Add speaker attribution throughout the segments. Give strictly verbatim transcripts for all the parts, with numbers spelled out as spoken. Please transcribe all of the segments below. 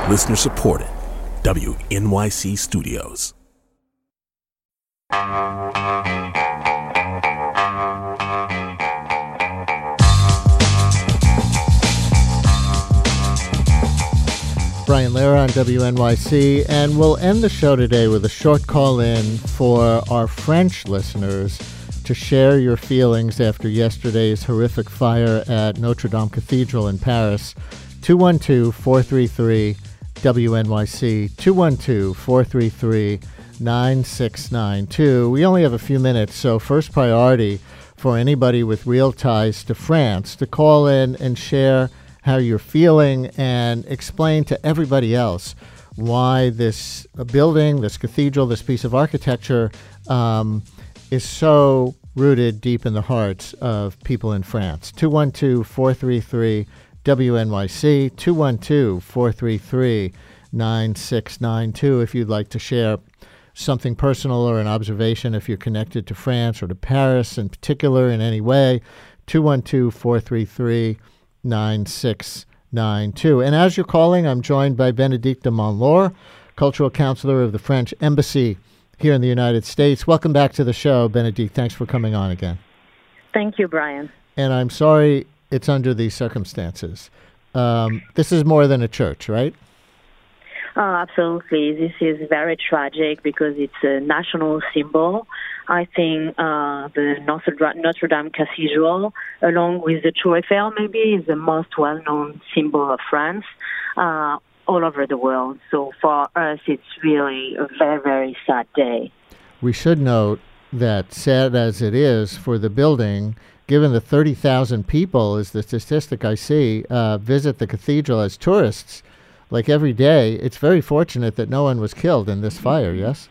Speaker 1: Listener supported. W N Y C Studios.
Speaker 2: Brian Lehrer on W N Y C, and we'll end the show today with a short call-in for our French listeners to share your feelings after yesterday's horrific fire at Notre Dame Cathedral in Paris. two one two, four three three, W N Y C, two one two, four three three, nine six nine two. We only have a few minutes, so first priority for anybody with real ties to France to call in and share how you're feeling and explain to everybody else why this building, this cathedral, this piece of architecture um, is so rooted deep in the hearts of people in France. two one two, four three three, W N Y C, two one two, four three three, nine six nine two if you'd like to share something personal or an observation if you're connected to France or to Paris in particular in any way. two one two, four three three, nine six nine two. And as you're calling, I'm joined by Bénédicte de Montlore, cultural counselor of the French Embassy here in the United States. Welcome back to the show, Bénédicte. Thanks for coming on again.
Speaker 3: Thank you, Brian.
Speaker 2: And I'm sorry it's under these circumstances. Um, this is more than a church, right?
Speaker 3: Oh, absolutely. This is very tragic because it's a national symbol. I think uh, the Notre, Notre Dame Cathedral, along with the Tour Eiffel, maybe is the most well-known symbol of France uh, all over the world. So for us, it's really a very, very sad day.
Speaker 2: We should note that, sad as it is for the building, given the thirty thousand people, is the statistic I see, uh, visit the cathedral as tourists, like every day, it's very fortunate that no one was killed in this fire, yes?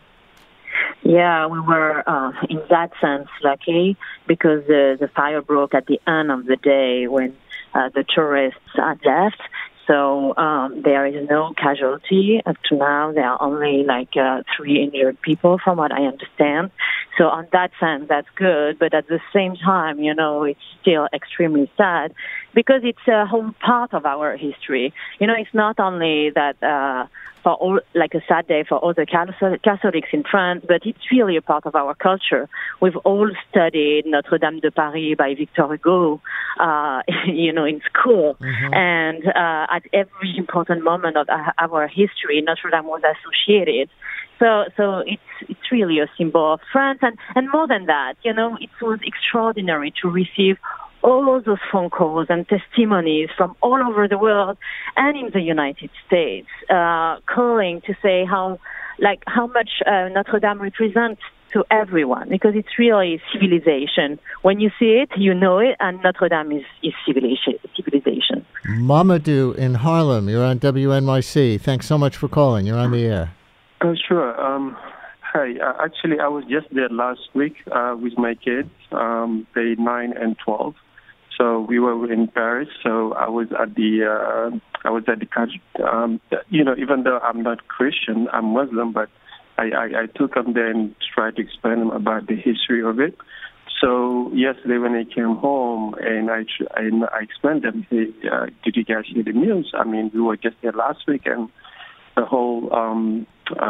Speaker 3: Yeah, we were, uh, in that sense, lucky because uh, the fire broke at the end of the day when uh, the tourists had left. So um, there is no casualty. Up to now, there are only like uh, three injured people, from what I understand. So on that sense, that's good. But at the same time, you know, it's still extremely sad because it's a whole part of our history. You know, it's not only that uh, for all, like a sad day for all the Catholics in France, but it's really a part of our culture. We've all studied Notre Dame de Paris by Victor Hugo, uh, you know, in school. Mm-hmm. And uh, at every important moment of our history, Notre Dame was associated. So, so it's it's really a symbol of France, and, and more than that, you know, it was extraordinary to receive all those phone calls and testimonies from all over the world and in the United States, uh, calling to say how, like, how much uh, Notre Dame represents to everyone, because it's really civilization. When you see it, you know it, and Notre Dame is, is civilization.
Speaker 2: Mamadou in Harlem, you're on W N Y C. Thanks so much for calling. You're on the air.
Speaker 4: Oh, sure. Um, hi. Uh, actually, I was just there last week uh, with my kids, um, they nine and twelve. So we were in Paris. So I was at the, uh, I was at the, um, you know, even though I'm not Christian, I'm Muslim, but I, I, I took them there and tried to explain them about the history of it. So yesterday when I came home and I, I, I explained them, hey, uh, did you guys hear the news? I mean, we were just there last week and the whole um,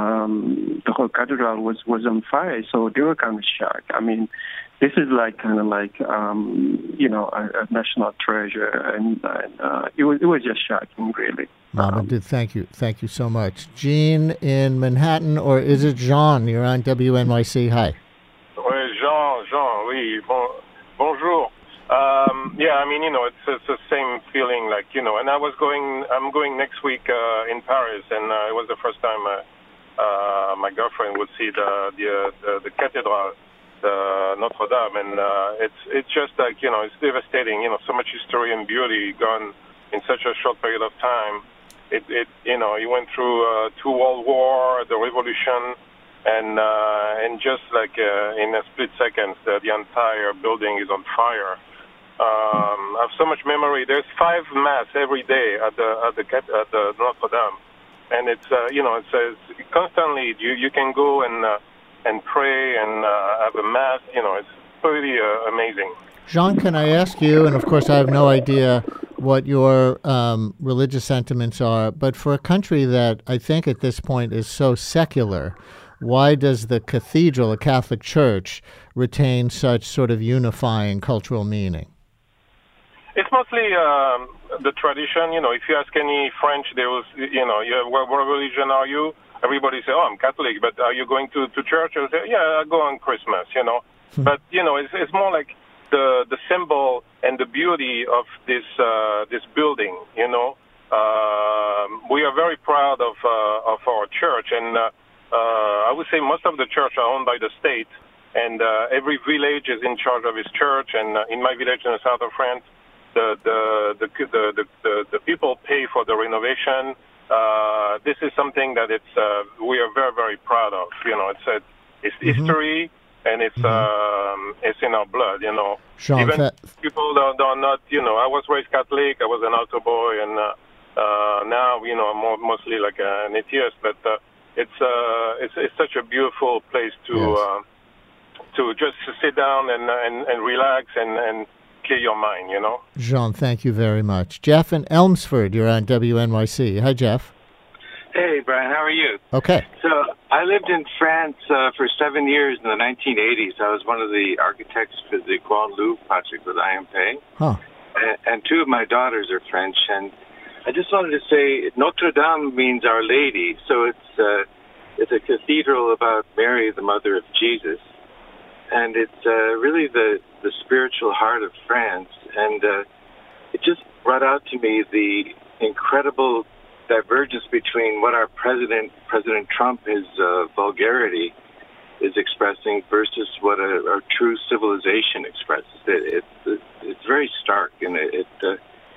Speaker 4: um, the whole cathedral was, was on fire, so they were kind of shocked. I mean, this is like kind of like um, you know a, a national treasure, and, and uh, it was it was just shocking, really.
Speaker 2: Mama, um, thank you, thank you so much. Jean in Manhattan, or is it Jean? You're on W N Y C. Hi.
Speaker 5: Oui, Jean, Jean, oui, bon, bonjour. Um, yeah, I mean, you know, it's, it's the same feeling, like, you know, and I was going, I'm going next week uh, in Paris, and uh, it was the first time uh, uh, my girlfriend would see the the, uh, the, the cathedral, the Notre Dame, and uh, it's it's just like, you know, it's devastating, you know, so much history and beauty gone in such a short period of time. It, it you know, you went through uh, two World War, the Revolution, and uh, and just like uh, in a split second, the, the entire building is on fire. Um, I have so much memory. There's five mass every day at the at the at the Notre Dame, and it's uh, you know it's, it's constantly you you can go and uh, and pray and uh, have a mass. You know, it's pretty uh, amazing.
Speaker 2: Jean, can I ask you? And of course, I have no idea what your um, religious sentiments are, but for a country that I think at this point is so secular, why does the cathedral, a Catholic church, retain such sort of unifying cultural meaning?
Speaker 5: It's mostly um, the tradition. You know, if you ask any French, they will, you know, yeah, what, what religion are you? Everybody say, oh, I'm Catholic, but are you going to, to church? I'll say, yeah, I go on Christmas, you know. Hmm. But, you know, it's, it's more like the the symbol and the beauty of this uh, this building, you know. Um, we are very proud of uh, of our church, and uh, uh, I would say most of the church are owned by the state, and uh, every village is in charge of its church. And uh, in my village in the south of France, the the the the the, the, the people pay for the renovation. Uh, this is something that it's uh, we are very very proud of. You know, it's a, it's mm-hmm. history. And it's mm-hmm. um, it's in our blood, you know.
Speaker 2: Jean,
Speaker 5: Even
Speaker 2: that...
Speaker 5: people that are not, you know, I was raised Catholic, I was an altar boy, and uh, uh, now, you know, I'm more, mostly like an atheist. But uh, it's uh, it's it's such a beautiful place to
Speaker 2: yes.
Speaker 5: uh, to just sit down and and, and relax and, and clear your mind, you know.
Speaker 2: Jean, thank you very much. Jeff in Elmsford, you're on W N Y C. Hi, Jeff.
Speaker 6: Hey, Brian, how are you?
Speaker 2: Okay.
Speaker 6: So I lived in France uh, for seven years in the nineteen eighties. I was one of the architects for the Grand Louvre project with I M P.
Speaker 2: Huh.
Speaker 6: And, and two of my daughters are French. And I just wanted to say Notre Dame means Our Lady. So it's uh, it's a cathedral about Mary, the mother of Jesus. And it's uh, really the, the spiritual heart of France. And uh, it just brought out to me the incredible divergence between what our president, President Trump, his uh, vulgarity is expressing versus what a, a true civilization expresses. It, it, it's very stark, and it it, uh,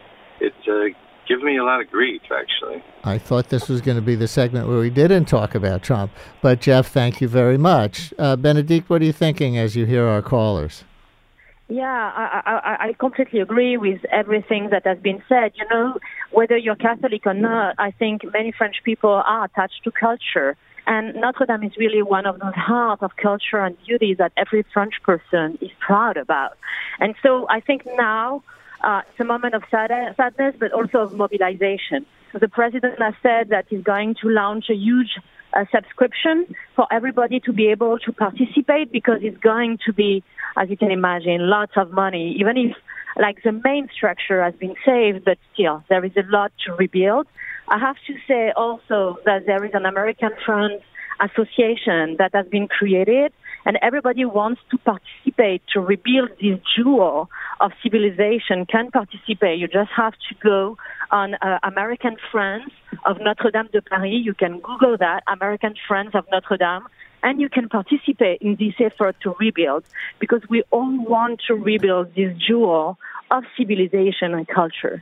Speaker 6: it uh, gives me a lot of grief, actually.
Speaker 2: I thought this was going to be the segment where we didn't talk about Trump. But, Jeff, thank you very much. Uh, Benedict, what are you thinking as you hear our callers?
Speaker 3: Yeah, I, I, I completely agree with everything that has been said. You know, whether you're Catholic or not, I think many French people are attached to culture. And Notre Dame is really one of those hearts of culture and beauty that every French person is proud about. And so I think now uh, it's a moment of sad- sadness, but also of mobilization. So the president has said that he's going to launch a huge a subscription for everybody to be able to participate, because it's going to be, as you can imagine, lots of money, even if like the main structure has been saved, but still there is a lot to rebuild. I have to say also that there is an American France association that has been created, and everybody wants to participate to rebuild this jewel of civilization can participate. You just have to go on uh, American Friends of Notre Dame de Paris. You can Google that, American Friends of Notre Dame, and you can participate in this effort to rebuild, because we all want to rebuild this jewel of civilization and culture.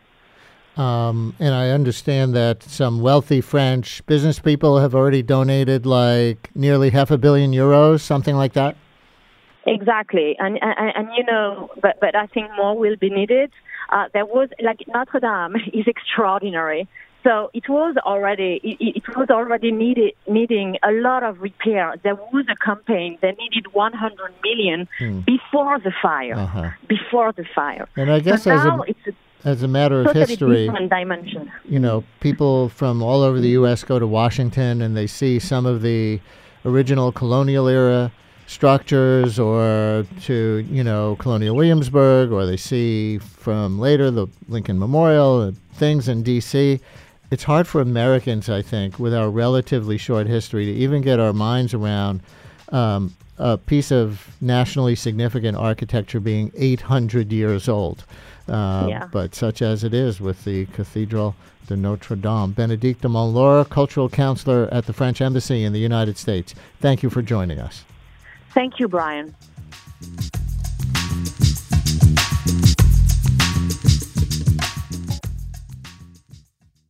Speaker 2: Um, and I understand that some wealthy French business people have already donated like nearly half a billion euros, something like that.
Speaker 3: Exactly, and and, and you know, but but I think more will be needed. Uh, there was like Notre Dame is extraordinary, so it was already it, it was already needed needing a lot of repair. There was a campaign that needed one hundred million hmm. before the fire,
Speaker 2: uh-huh.
Speaker 3: before the fire.
Speaker 2: And I guess
Speaker 3: so
Speaker 2: as
Speaker 3: now
Speaker 2: a
Speaker 3: it's a
Speaker 2: as a matter of
Speaker 3: totally
Speaker 2: history,
Speaker 3: different dimension.
Speaker 2: You know, people from all over the U S go to Washington and they see some of the original colonial era structures, or to, you know, Colonial Williamsburg, or they see from later the Lincoln Memorial, things in D C It's hard for Americans, I think, with our relatively short history, to even get our minds around um, a piece of nationally significant architecture being eight hundred years old. Uh,
Speaker 3: yeah.
Speaker 2: But such as it is with the Cathedral de Notre Dame. Benedict de Montlore, cultural counselor at the French Embassy in the United States. Thank you for joining us.
Speaker 3: Thank you, Brian.